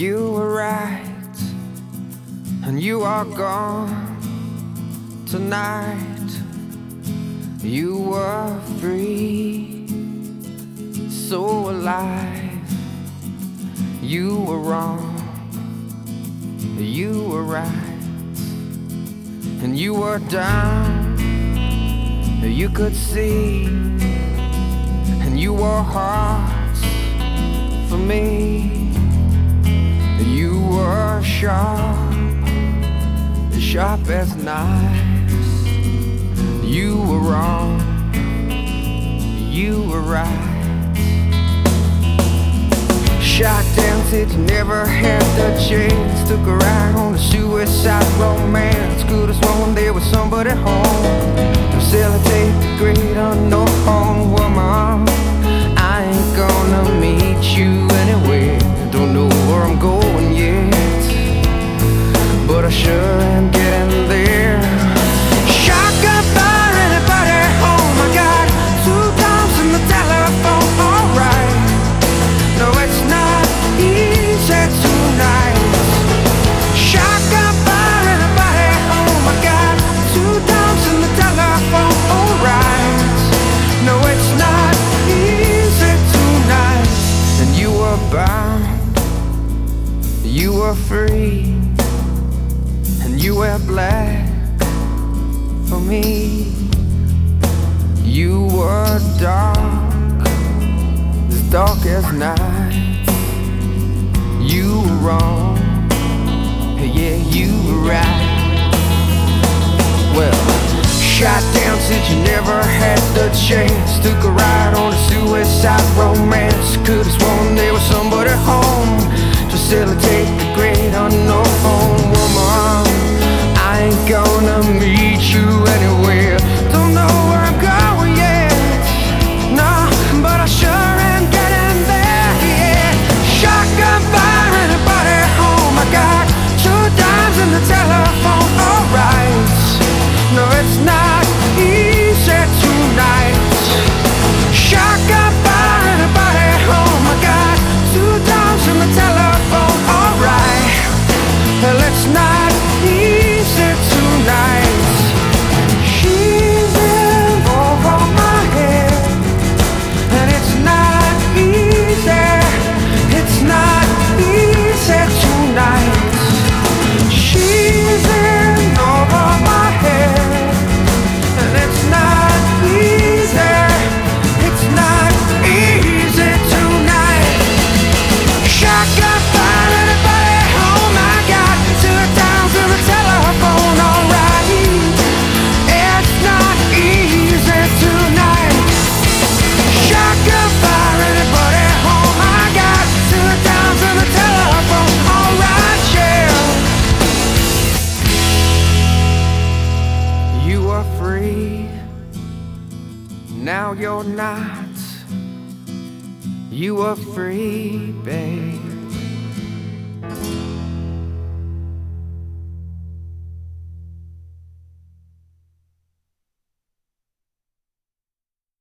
You were right, and you are gone tonight. You were free, so alive. You were wrong, you were right, and you were down. You could see, and you wore hearts for me. You were sharp, sharp as knives. You were wrong, you were right. Shot down, said you never had the chance. Took a ride on a suicide romance. Could've sworn there was somebody home to facilitate the great unknown woman. I ain't gonna meet you anywhere. Don't know where I'm going yet, but I sure am getting there. Shotgun fire, anybody home? I got 2 times in the telephone, alright. No, it's not easy tonight. Shotgun fire, anybody home? I got 2 times in the telephone, alright. No, it's not easy tonight. And you were bound, you were free, and you were black for me. You were dark, as dark as night. You were wrong, yeah, you were right. Well, shot down since you never had the chance. Took a ride on a suicide romance. Could've sworn there was somebody home to facilitate the great unknown woman. I ain't gonna meet you anywhere. Don't know where I'm going yet, no, but I sure am getting there, yeah. Shotgun fire, anybody home? I got 2 dimes in the telephone, alright. No, it's not easy tonight. Shotgun fire, anybody home? I got 2 dimes in the telephone, alright. Well, it's not easy tonight. She's in over my head, and it's not easy. It's not easy tonight. She's in over my head, and it's not easy. It's not easy tonight. Shotgun fire, anybody home? I got 2 times in the telephone, alright. It's not easy tonight. Shotgun fire, anybody home? I got 2 times in the telephone, alright, yeah. You were free, now you're not. You were free, babe.